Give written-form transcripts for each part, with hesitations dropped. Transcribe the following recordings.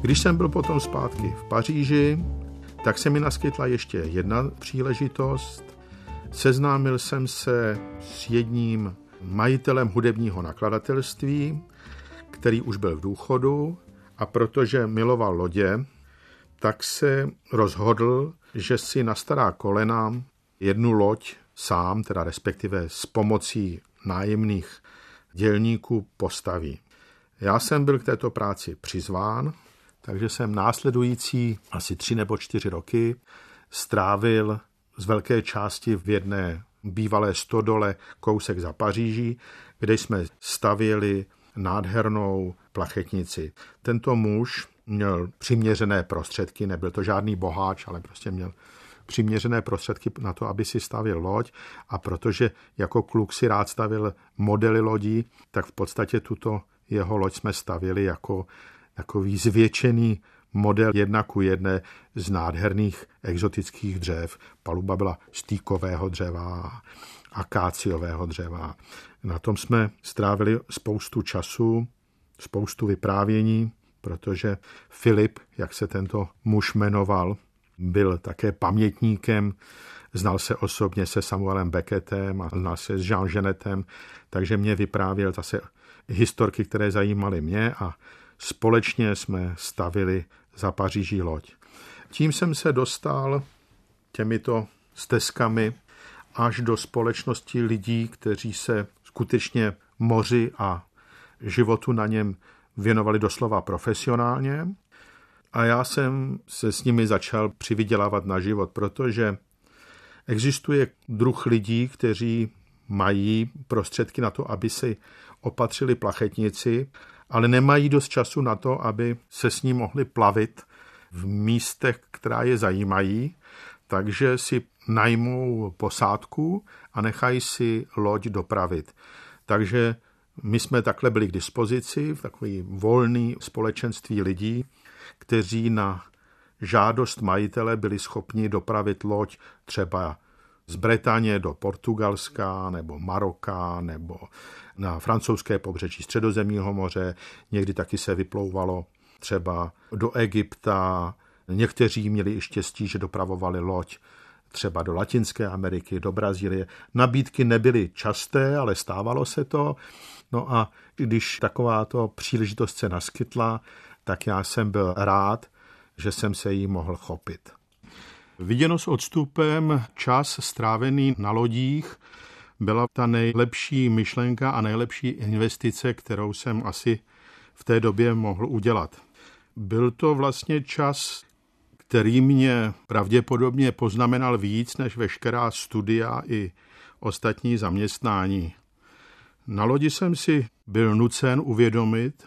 Když jsem byl potom zpátky v Paříži, tak se mi naskytla ještě jedna příležitost. Seznámil jsem se s jedním majitelem hudebního nakladatelství, který už byl v důchodu, a protože miloval lodě, tak se rozhodl, že si na stará kolena jednu loď sám, teda respektive s pomocí nájemných dělníků postaví. Já jsem byl k této práci přizván, takže jsem následující asi 3 nebo 4 roky strávil z velké části v jedné bývalé stodole kousek za Paříží, kde jsme stavěli nádhernou plachetnici. Tento muž měl přiměřené prostředky, nebyl to žádný boháč, ale prostě měl přiměřené prostředky na to, aby si stavěl loď, a protože jako kluk si rád stavil modely lodí, tak v podstatě tuto jeho loď jsme stavili jako takový zvětšený model 1:1 z nádherných exotických dřev. Paluba byla z týkového dřeva, akáciového dřeva. Na tom jsme strávili spoustu času, spoustu vyprávění, protože Filip, jak se tento muž jmenoval, byl také pamětníkem, znal se osobně se Samuelem Beckettem a znal se s Jean Genetem, takže mě vyprávěl zase historky, které zajímaly mě, a společně jsme stavili za Paříží loď. Tím jsem se dostal těmito stezkami až do společnosti lidí, kteří se skutečně moři a životu na něm věnovali doslova profesionálně. A já jsem se s nimi začal přivydělávat na život, protože existuje druh lidí, kteří mají prostředky na to, aby si opatřili plachetnici, ale nemají dost času na to, aby se s ní mohli plavit v místech, která je zajímají, takže si najmou posádku a nechají si loď dopravit. Takže my jsme takhle byli k dispozici v takový volný společenství lidí, kteří na žádost majitele byli schopni dopravit loď třeba z Bretaně do Portugalska nebo Maroka nebo na francouzské pobřeží Středozemního moře. Někdy taky se vyplouvalo třeba do Egypta. Někteří měli i štěstí, že dopravovali loď třeba do Latinské Ameriky, do Brazílie. Nabídky nebyly časté, ale stávalo se to. No a když takováto příležitost se naskytla, tak já jsem byl rád, že jsem se jí mohl chopit. Viděno s odstupem, čas strávený na lodích byla ta nejlepší myšlenka a nejlepší investice, kterou jsem asi v té době mohl udělat. Byl to vlastně čas, který mě pravděpodobně poznamenal víc než veškerá studia i ostatní zaměstnání. Na lodi jsem si byl nucen uvědomit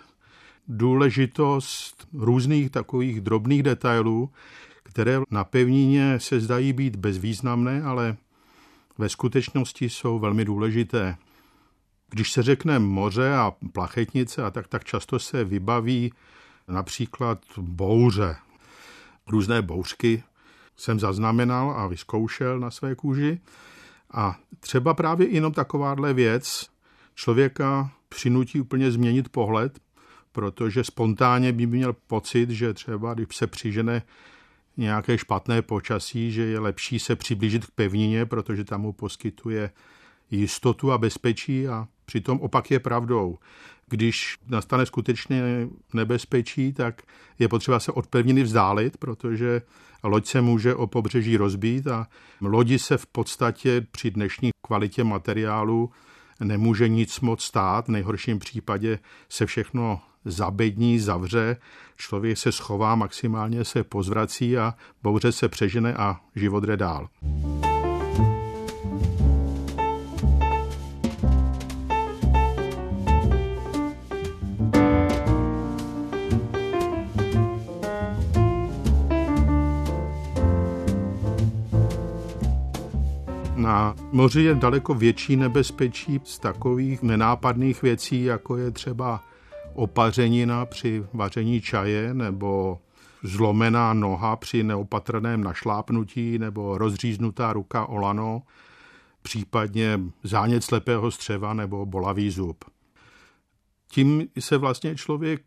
důležitost různých takových drobných detailů, které na pevnině se zdají být bezvýznamné, ale ve skutečnosti jsou velmi důležité. Když se řekne moře a plachetnice, tak často se vybaví například bouře. Různé bouřky jsem zaznamenal a vyzkoušel na své kůži. A třeba právě jenom takováhle věc člověka přinutí úplně změnit pohled, protože spontánně by měl pocit, že třeba když se přižene nějaké špatné počasí, že je lepší se přiblížit k pevnině, protože tam mu poskytuje jistotu a bezpečí, a přitom opak je pravdou. Když nastane skutečně nebezpečí, tak je potřeba se od pevniny vzdálit, protože loď se může o pobřeží rozbít a lodi se v podstatě při dnešní kvalitě materiálu nemůže nic moc stát. V nejhorším případě se všechno zabední, zavře, člověk se schová, maximálně se pozvrací a bouře se přežene a život jde dál. Na moři je daleko větší nebezpečí z takových nenápadných věcí, jako je třeba opařenina při vaření čaje, nebo zlomená noha při neopatrném našlápnutí, nebo rozříznutá ruka o lano, případně zánět slepého střeva nebo bolavý zub. Tím se vlastně člověk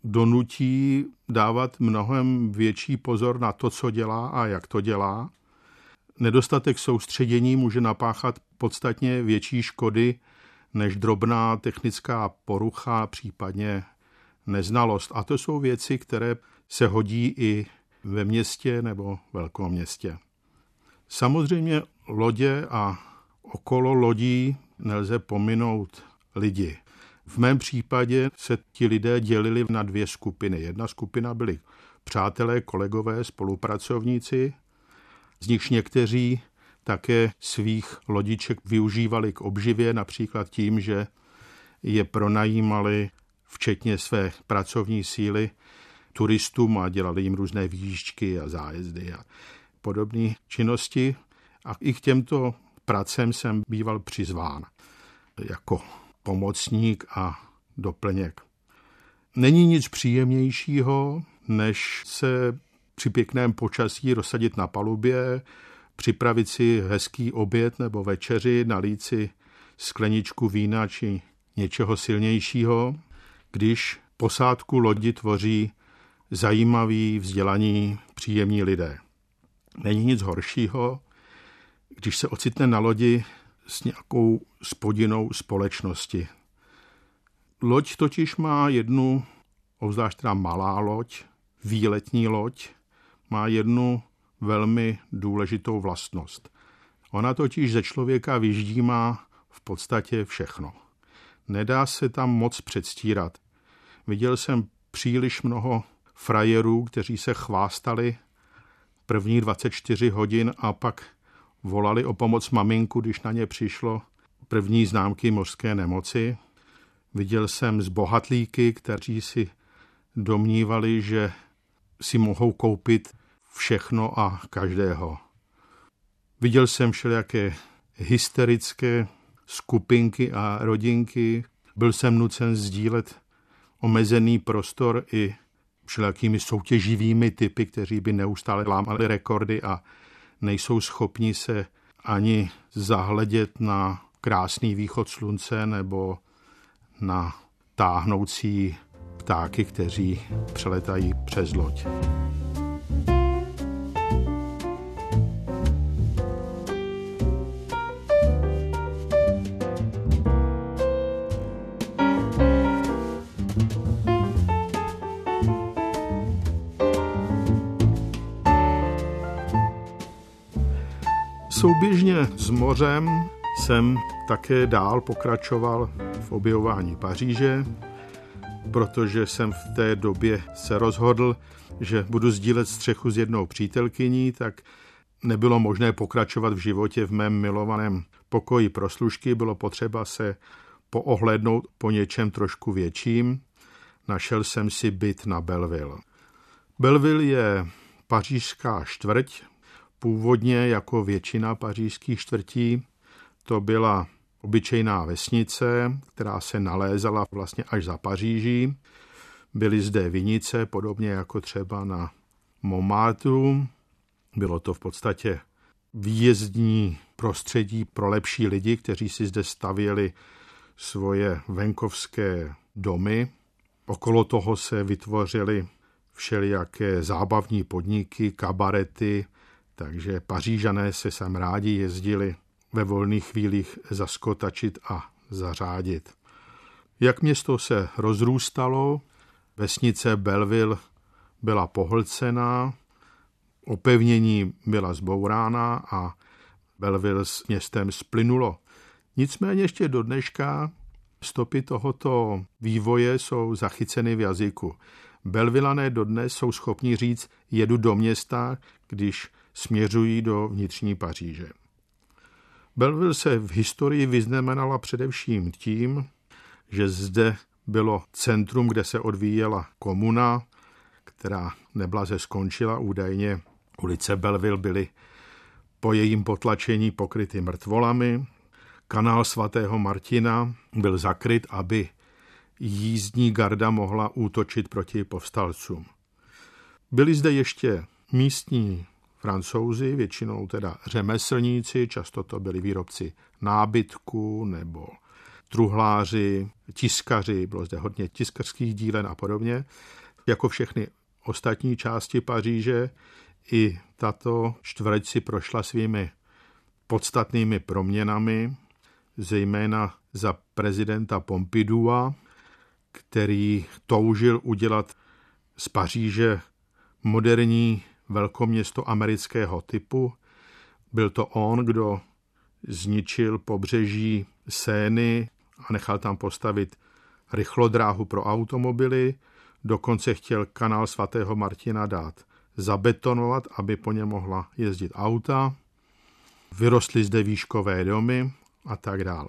donutí dávat mnohem větší pozor na to, co dělá a jak to dělá. Nedostatek soustředění může napáchat podstatně větší škody než drobná technická porucha, případně neznalost. A to jsou věci, které se hodí i ve městě nebo velkoměstě. Samozřejmě lodě a okolo lodí nelze pominout lidi. V mém případě se ti lidé dělili na dvě skupiny. Jedna skupina byli přátelé, kolegové, spolupracovníci, z nichž někteří také svých lodiček využívali k obživě, například tím, že je pronajímali včetně své pracovní síly turistům a dělali jim různé výjížďky a zájezdy a podobné činnosti. A i k těmto pracem jsem býval přizván jako pomocník a doplněk. Není nic příjemnějšího, než se při pěkném počasí rozsadit na palubě, připravit si hezký oběd nebo večeři, nalít si skleničku vína či něčeho silnějšího, když posádku lodi tvoří zajímaví, vzdělaní, příjemní lidé. Není nic horšího, když se ocitne na lodi s nějakou spodinou společnosti. Loď totiž má jednu, obzvlášť teda malá loď, výletní loď, má jednu velmi důležitou vlastnost. Ona totiž ze člověka vyždímá v podstatě všechno. Nedá se tam moc předstírat. Viděl jsem příliš mnoho frajerů, kteří se chvástali prvních 24 hodin a pak volali o pomoc maminku, když na ně přišlo první známky mořské nemoci. Viděl jsem zbohatlíky, kteří si domnívali, že si mohou koupit všechno a každého. Viděl jsem všelijaké hysterické skupinky a rodinky. Byl jsem nucen sdílet omezený prostor i všelijakými soutěživými typy, kteří by neustále lámali rekordy a nejsou schopni se ani zahledět na krásný východ slunce nebo na táhnoucí ptáky, kteří přeletají přes loď. Souběžně s mořem jsem také dál pokračoval v objevování Paříže, protože jsem v té době se rozhodl, že budu sdílet střechu s jednou přítelkyní, tak nebylo možné pokračovat v životě v mém milovaném pokoji pro služky, bylo potřeba se poohlédnout po něčem trošku větším. Našel jsem si byt na Belleville. Belleville je pařížská čtvrť, původně jako většina pařížských čtvrtí. To byla obyčejná vesnice, která se nalézala vlastně až za Paříží. Byly zde vinice, podobně jako třeba na Montmartru. Bylo to v podstatě výjezdní prostředí pro lepší lidi, kteří si zde stavěli svoje venkovské domy. Okolo toho se vytvořily všelijaké zábavní podniky, kabarety, takže Pařížané se sem rádi jezdili ve volných chvílích zaskotačit a zařádit. Jak město se rozrůstalo, vesnice Belleville byla pohlcená, opevnění byla zbourána a Belleville s městem splynulo. Nicméně ještě do dneška stopy tohoto vývoje jsou zachyceny v jazyku. Bellevillané dodnes jsou schopni říct jedu do města, když směřují do vnitřní Paříže. Belleville se v historii vyznamenala především tím, že zde bylo centrum, kde se odvíjela komuna, která neblaze skončila. Údajně ulice Belleville byly po jejím potlačení pokryty mrtvolami. Kanál svatého Martina byl zakryt, aby jízdní garda mohla útočit proti povstalcům. Byli zde ještě místní Francouzi, většinou teda řemeslníci, často to byli výrobci nábytku nebo truhláři, tiskaři, bylo zde hodně tiskařských dílen a podobně. Jako všechny ostatní části Paříže, i tato čtvrť si prošla svými podstatnými proměnami, zejména za prezidenta Pompidoua, který toužil udělat z Paříže moderní velkoměsto amerického typu. Byl to on, kdo zničil pobřeží Seiny a nechal tam postavit rychlodráhu pro automobily. Dokonce chtěl kanál svatého Martina dát zabetonovat, aby po něm mohla jezdit auta. Vyrostly zde výškové domy a tak dále.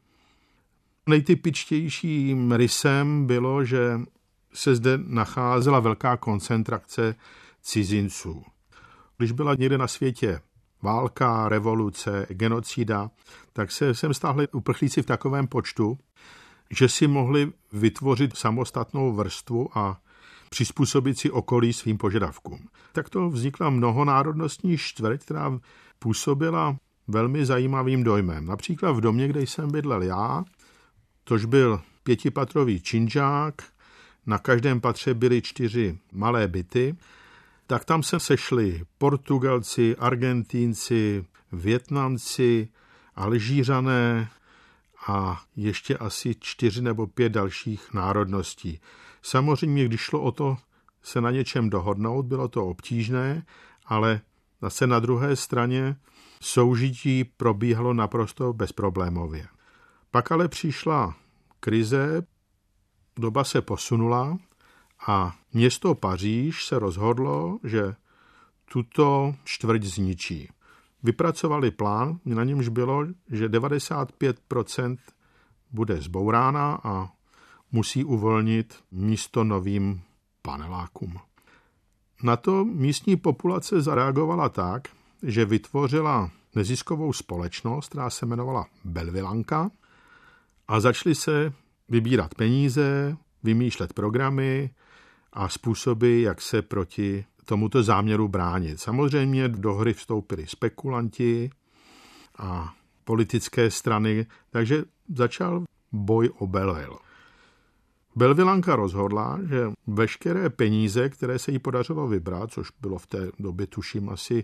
Nejtypičtějším rysem bylo, že se zde nacházela velká koncentrace cizinců. Když byla někde na světě válka, revoluce, genocida, tak se sem stáhli uprchlíci v takovém počtu, že si mohli vytvořit samostatnou vrstvu a přizpůsobit si okolí svým požadavkům. Takto vznikla mnohonárodnostní čtvrť, která působila velmi zajímavým dojmem. Například v domě, kde jsem bydlel já, tož byl 5patrový činžák, na každém patře byly 4 malé byty, tak tam se sešli Portugalci, Argentínci, Vietnamci, Alžířané a ještě asi 4 nebo 5 dalších národností. Samozřejmě, když šlo o to se na něčem dohodnout, bylo to obtížné, ale zase na druhé straně soužití probíhalo naprosto bezproblémově. Pak ale přišla krize, doba se posunula a město Paříž se rozhodlo, že tuto čtvrť zničí. Vypracovali plán, na němž bylo, že 95% bude zbourána a musí uvolnit místo novým panelákům. Na to místní populace zareagovala tak, že vytvořila neziskovou společnost, která se jmenovala Belvilanka, a začaly se vybírat peníze, vymýšlet programy a způsoby, jak se proti tomuto záměru bránit. Samozřejmě do hry vstoupili spekulanti a politické strany, takže začal boj o Belleville. Belvilanka rozhodla, že veškeré peníze, které se jí podařilo vybrat, což bylo v té době tuším asi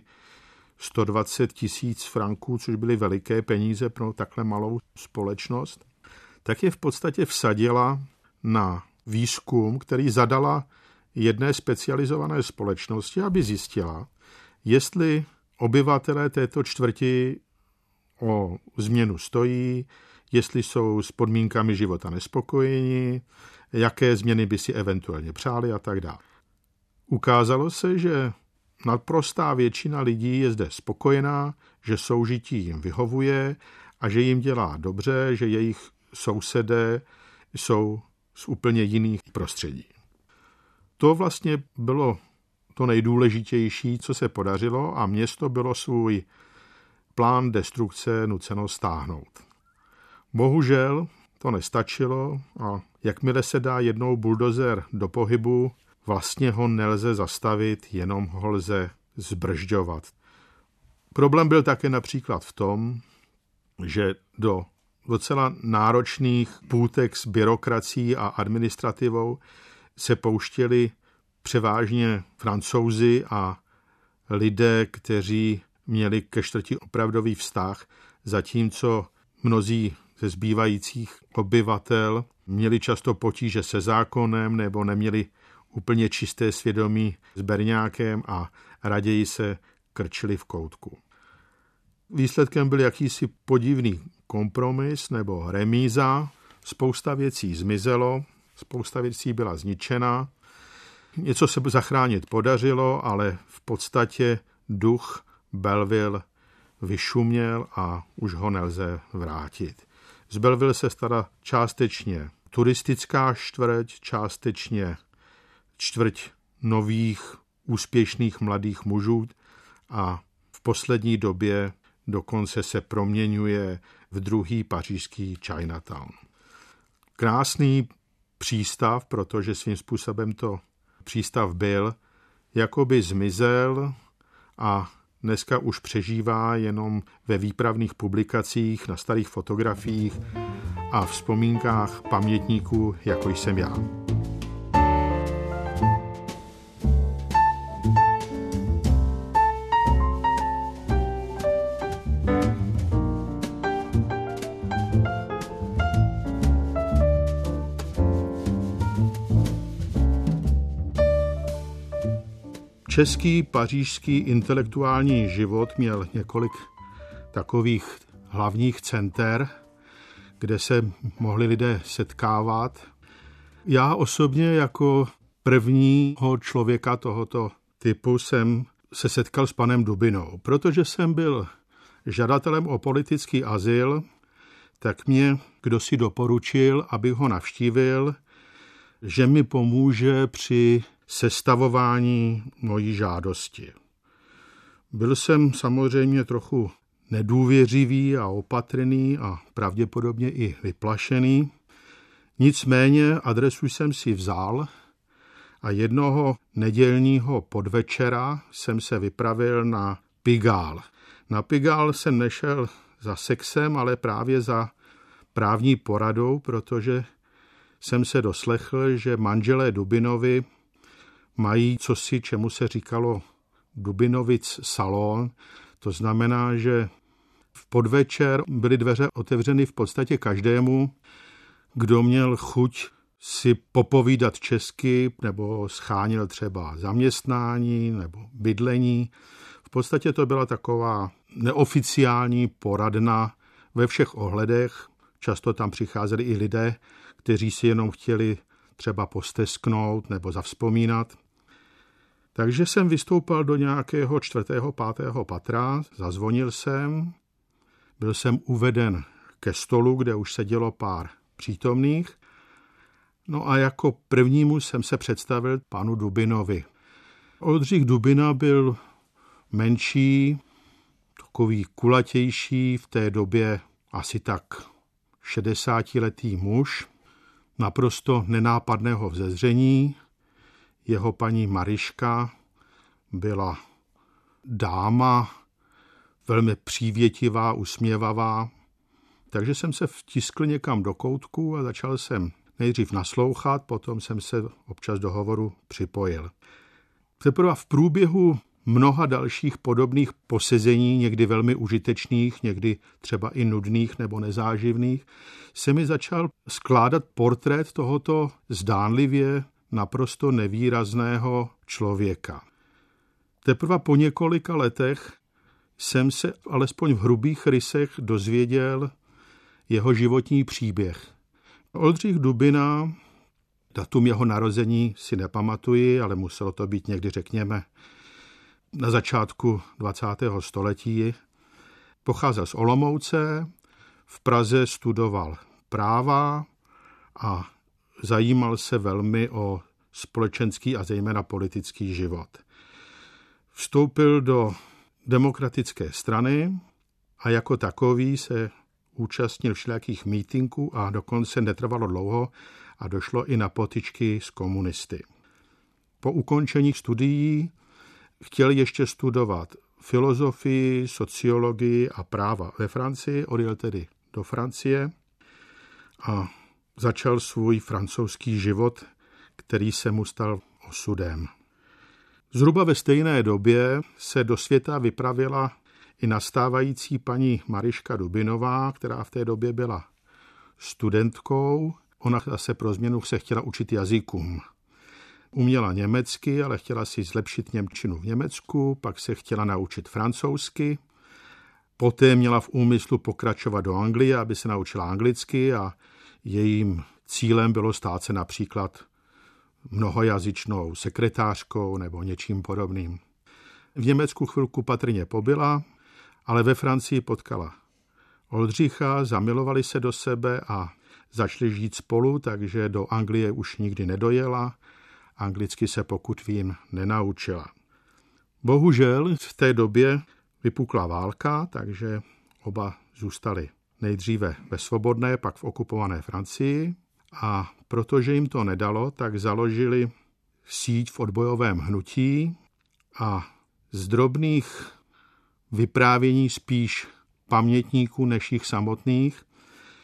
120 000 franků, což byly veliké peníze pro takhle malou společnost, tak je v podstatě vsadila na výzkum, který zadala jedné specializované společnosti, aby zjistila, jestli obyvatelé této čtvrti o změnu stojí, jestli jsou s podmínkami života nespokojeni, jaké změny by si eventuálně přáli a tak dále. Ukázalo se, že naprostá většina lidí je zde spokojená, že soužití jim vyhovuje a že jim dělá dobře, že jejich sousedé jsou z úplně jiných prostředí. To vlastně bylo to nejdůležitější, co se podařilo, a město bylo svůj plán destrukce nuceno stáhnout. Bohužel to nestačilo a jakmile se dá jednou buldozer do pohybu, vlastně ho nelze zastavit, jenom ho lze zbržďovat. Problém byl také například v tom, že do docela náročných půtek s byrokracií a administrativou se pouštěli převážně Francouzi a lidé, kteří měli ke čtvrti opravdový vztah, zatímco mnozí ze zbývajících obyvatel měli často potíže se zákonem nebo neměli úplně čisté svědomí s berňákem a raději se krčili v koutku. Výsledkem byl jakýsi podivný kompromis nebo remíza, spousta věcí zmizelo, spousta věcí byla zničena, něco se zachránit podařilo, ale v podstatě duch Belleville vyšuměl a už ho nelze vrátit. Z Belleville se stala částečně turistická čtvrť, částečně čtvrť nových úspěšných mladých mužů a v poslední době dokonce se proměňuje v druhý pařížský Chinatown. Krásný přístav, protože svým způsobem to přístav byl, jakoby zmizel a dneska už přežívá jenom ve výpravných publikacích, na starých fotografiích a vzpomínkách pamětníků, jako jsem já. Český pařížský intelektuální život měl několik takových hlavních center, kde se mohli lidé setkávat. Já osobně jako prvního člověka tohoto typu jsem se setkal s panem Dubinou. Protože jsem byl žadatelem o politický azyl, tak mě kdosi doporučil, abych ho navštívil, že mi pomůže při sestavování mojí žádosti. Byl jsem samozřejmě trochu nedůvěřivý a opatrný a pravděpodobně i vyplašený. Nicméně adresu jsem si vzal a jednoho nedělního podvečera jsem se vypravil na Pigalle. Na Pigalle jsem nešel za sexem, ale právě za právní poradou, protože jsem se doslechl, že manželé Dubinovi mají cosi, čemu se říkalo Dubinovic salon. To znamená, že v podvečer byly dveře otevřeny v podstatě každému, kdo měl chuť si popovídat česky nebo schánil třeba zaměstnání nebo bydlení. V podstatě to byla taková neoficiální poradna ve všech ohledech. Často tam přicházeli i lidé, kteří si jenom chtěli třeba postesknout nebo zavzpomínat. Takže jsem vystoupal do nějakého 4., 5. patra, zazvonil jsem, byl jsem uveden ke stolu, kde už sedělo pár přítomných. No a jako prvnímu jsem se představil panu Dubinovi. Oldřich Dubina byl menší, takový kulatější, v té době asi tak 60letý muž, naprosto nenápadného vzezření. Jeho paní Mariška byla dáma, velmi přívětivá, usměvavá, takže jsem se vtiskl někam do koutku a začal jsem nejdřív naslouchat, potom jsem se občas do hovoru připojil. Teprve v průběhu mnoha dalších podobných posezení, někdy velmi užitečných, někdy třeba i nudných nebo nezáživných, se mi začal skládat portrét tohoto zdánlivě naprosto nevýrazného člověka. Teprve po několika letech jsem se alespoň v hrubých rysech dozvěděl jeho životní příběh. Oldřich Dubina, datum jeho narození si nepamatuji, ale muselo to být někdy, řekněme, na začátku 20. století. Pocházel z Olomouce, v Praze studoval práva a zajímal se velmi o společenský a zejména politický život. Vstoupil do Demokratické strany a jako takový se účastnil všelijakých mítinků a dokonce netrvalo dlouho a došlo i na potyčky s komunisty. Po ukončení studií chtěl ještě studovat filozofii, sociologii a práva ve Francii, odjel tedy do Francie a začal svůj francouzský život, který se mu stal osudem. Zhruba ve stejné době se do světa vypravila i nastávající paní Mariška Dubinová, která v té době byla studentkou. Ona zase pro změnu se chtěla učit jazykům. Uměla německy, ale chtěla si zlepšit němčinu v Německu, pak se chtěla naučit francouzsky. Poté měla v úmyslu pokračovat do Anglie, aby se naučila anglicky a jejím cílem bylo stát se například mnohojazyčnou sekretářkou nebo něčím podobným. V Německu chvilku patrně pobyla, ale ve Francii potkala Oldřicha, zamilovali se do sebe a začali žít spolu, takže do Anglie už nikdy nedojela. Anglicky se, pokud vím, nenaučila. Bohužel v té době vypukla válka, takže oba zůstali nejdříve ve svobodné, pak v okupované Francii a protože jim to nedalo, tak založili síť v odbojovém hnutí a z drobných vyprávění spíš pamětníků než jich samotných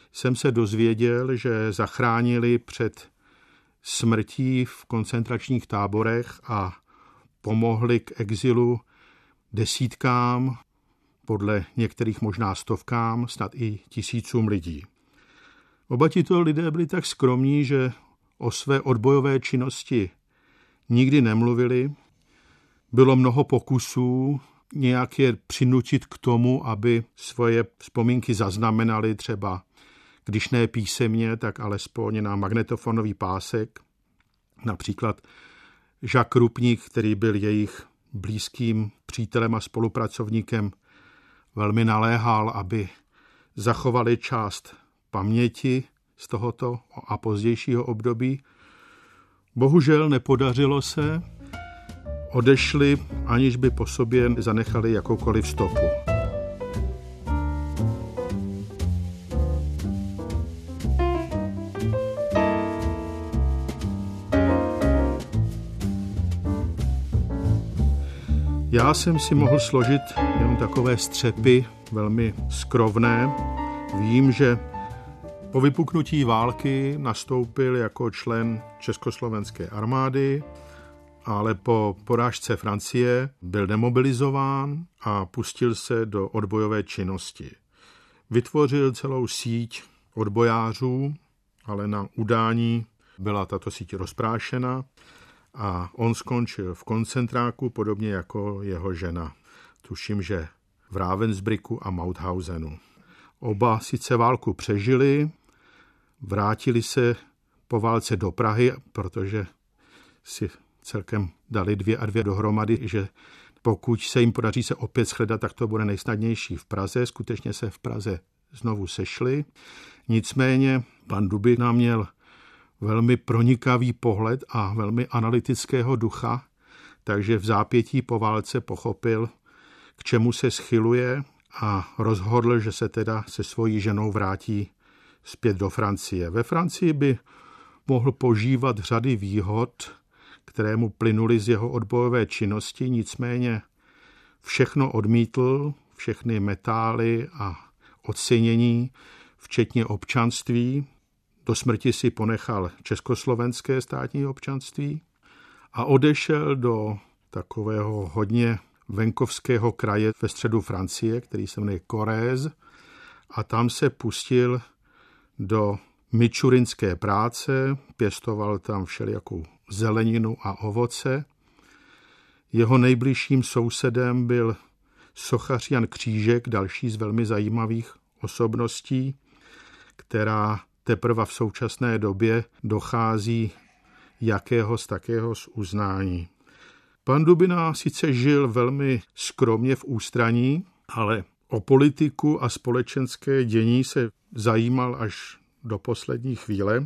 jsem se dozvěděl, že zachránili před smrtí v koncentračních táborech a pomohli k exilu desítkám, podle některých možná stovkám, snad i tisícům lidí. Oba tito lidé byli tak skromní, že o své odbojové činnosti nikdy nemluvili. Bylo mnoho pokusů nějak je přinutit k tomu, aby svoje vzpomínky zaznamenali, třeba když ne písemně, tak alespoň na magnetofonový pásek. Například Jacques Rupnik, který byl jejich blízkým přítelem a spolupracovníkem, velmi naléhal, aby zachovali část paměti z tohoto a pozdějšího období. Bohužel nepodařilo se, odešli, aniž by po sobě zanechali jakoukoliv stopu. Já jsem si mohl složit jenom takové střepy, velmi skrovné. Vím, že po vypuknutí války nastoupil jako člen československé armády, ale po porážce Francie byl demobilizován a pustil se do odbojové činnosti. Vytvořil celou síť odbojářů, ale na udání byla tato síť rozprášena a on skončil v koncentráku, podobně jako jeho žena. Tuším, že v Ravensbrücku a Mauthausenu. Oba sice válku přežili, vrátili se po válce do Prahy, protože si celkem dali 2 a 2 dohromady, že pokud se jim podaří se opět shledat, tak to bude nejsnadnější v Praze. Skutečně se v Praze znovu sešli. Nicméně pan Dubina měl velmi pronikavý pohled a velmi analytického ducha, takže v zápětí po válce pochopil, k čemu se schyluje a rozhodl, že se teda se svojí ženou vrátí zpět do Francie. Ve Francii by mohl požívat řady výhod, které mu plynuly z jeho odbojové činnosti, nicméně všechno odmítl, všechny metály a ocenění, včetně občanství. Do smrti si ponechal československé státní občanství a odešel do takového hodně venkovského kraje ve středu Francie, který se jmenuje Corrèze, a tam se pustil do mičurinské práce, pěstoval tam všelijakou zeleninu a ovoce. Jeho nejbližším sousedem byl sochař Jan Křížek, další z velmi zajímavých osobností, která teprve v současné době dochází jakého z takého z uznání. Pan Dubina sice žil velmi skromně v ústraní, ale o politiku a společenské dění se zajímal až do poslední chvíle.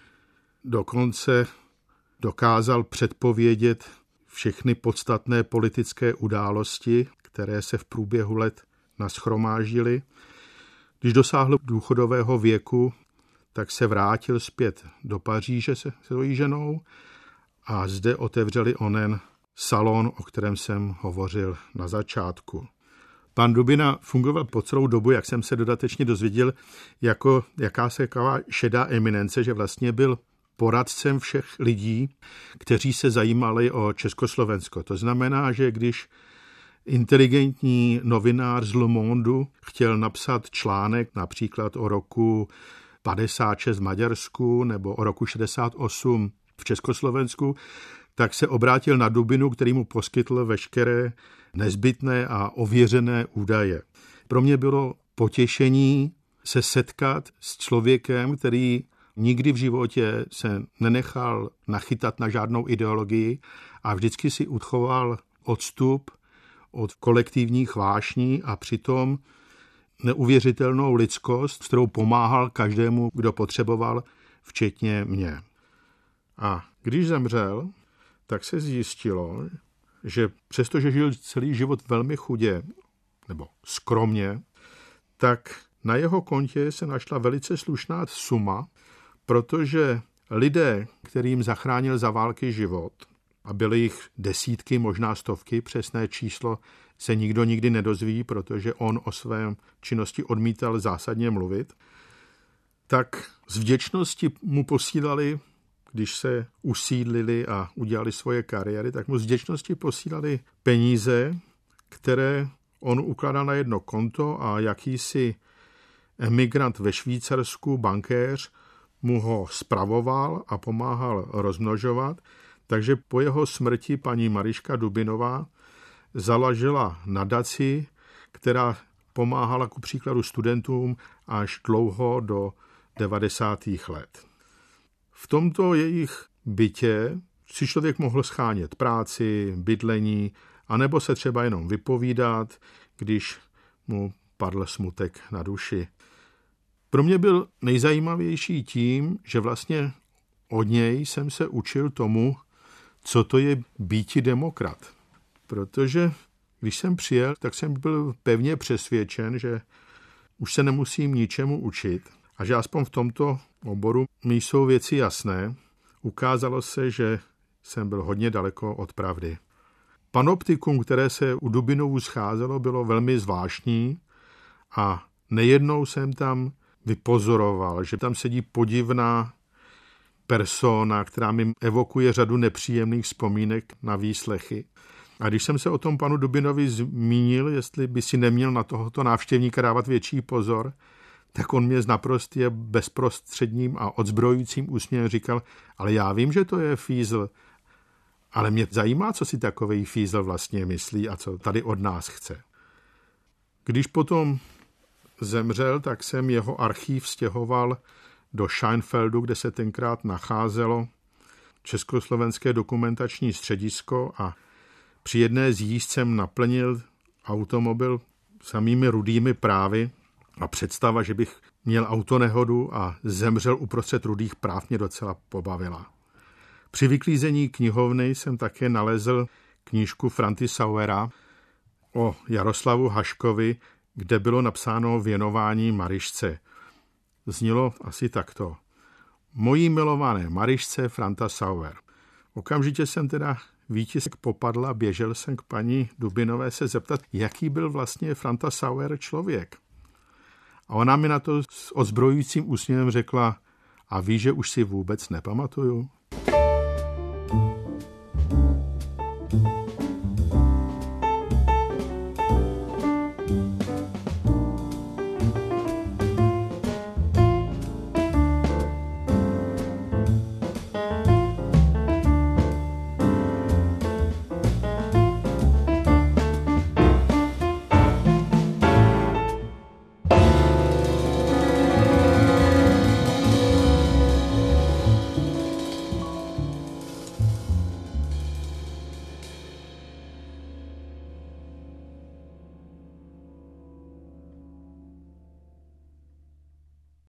Dokonce dokázal předpovědět všechny podstatné politické události, které se v průběhu let nashromáždily. Když dosáhl důchodového věku, tak se vrátil zpět do Paříže se svojí ženou a zde otevřeli onen salon, o kterém jsem hovořil na začátku. Pan Dubina fungoval po celou dobu, jak jsem se dodatečně dozvěděl, jako jakási šedá eminence, že vlastně byl poradcem všech lidí, kteří se zajímali o Československo. To znamená, že když inteligentní novinář z Le Monde chtěl napsat článek například o roku 56 v Maďarsku nebo o roku 68 v Československu, tak se obrátil na Dubinu, který mu poskytl veškeré nezbytné a ověřené údaje. Pro mě bylo potěšení se setkat s člověkem, který nikdy v životě se nenechal nachytat na žádnou ideologii a vždycky si uchoval odstup od kolektivních vášní a přitom neuvěřitelnou lidskost, s kterou pomáhal každému, kdo potřeboval, včetně mě. A když zemřel, tak se zjistilo, že přestože žil celý život velmi chudě, nebo skromně, tak na jeho kontě se našla velice slušná suma, protože lidé, kterým zachránil za války život, a byly jich desítky, možná stovky, přesné číslo se nikdo nikdy nedozví, protože on o svém činnosti odmítal zásadně mluvit, tak z vděčnosti mu posílali, když se usídlili a udělali svoje kariéry, tak mu z vděčnosti posílali peníze, které on ukládal na jedno konto a jakýsi emigrant ve Švýcarsku, bankéř, mu ho spravoval a pomáhal rozmnožovat, takže po jeho smrti paní Maryška Dubinová založila nadaci, která pomáhala ku příkladu studentům až dlouho do 90. let. V tomto jejich bytě si člověk mohl schánět práci, bydlení, anebo se třeba jenom vypovídat, když mu padl smutek na duši. Pro mě byl nejzajímavější tím, že vlastně od něj jsem se učil tomu, co to je býti demokrat. Protože když jsem přijel, tak jsem byl pevně přesvědčen, že už se nemusím ničemu učit a že aspoň v tomto oboru mi jsou věci jasné. Ukázalo se, že jsem byl hodně daleko od pravdy. Panoptikum, které se u Dubinovů scházelo, bylo velmi zvláštní a nejednou jsem tam vypozoroval, že tam sedí podivná persona, která mi evokuje řadu nepříjemných vzpomínek na výslechy. A když jsem se o tom panu Dubinovi zmínil, jestli by si neměl na tohoto návštěvníka dávat větší pozor, tak on mě s naprostě bezprostředním a odzbrojujícím úsměvem říkal, ale já vím, že to je fízl, ale mě zajímá, co si takovej fízl vlastně myslí a co tady od nás chce. Když potom zemřel, tak jsem jeho archív stěhoval do Scheinfeldu, kde se tenkrát nacházelo Československé dokumentační středisko a při jedné z jízd jsem naplnil automobil samými rudými právy a představa, že bych měl autonehodu a zemřel uprostřed rudých práv, mě docela pobavila. Při vyklízení knihovny jsem také nalezl knížku Franti Sauera o Jaroslavu Haškovi, kde bylo napsáno věnování Maryšce. Znělo asi takto. Mojí milované Maryšce Franta Sauer. Okamžitě jsem teda výtisk popadl a běžel jsem k paní Dubinové se zeptat, jaký byl vlastně Franta Sauer člověk. A ona mi na to s ozbrojujícím úsměvem řekla, a ví, že už si vůbec nepamatuju?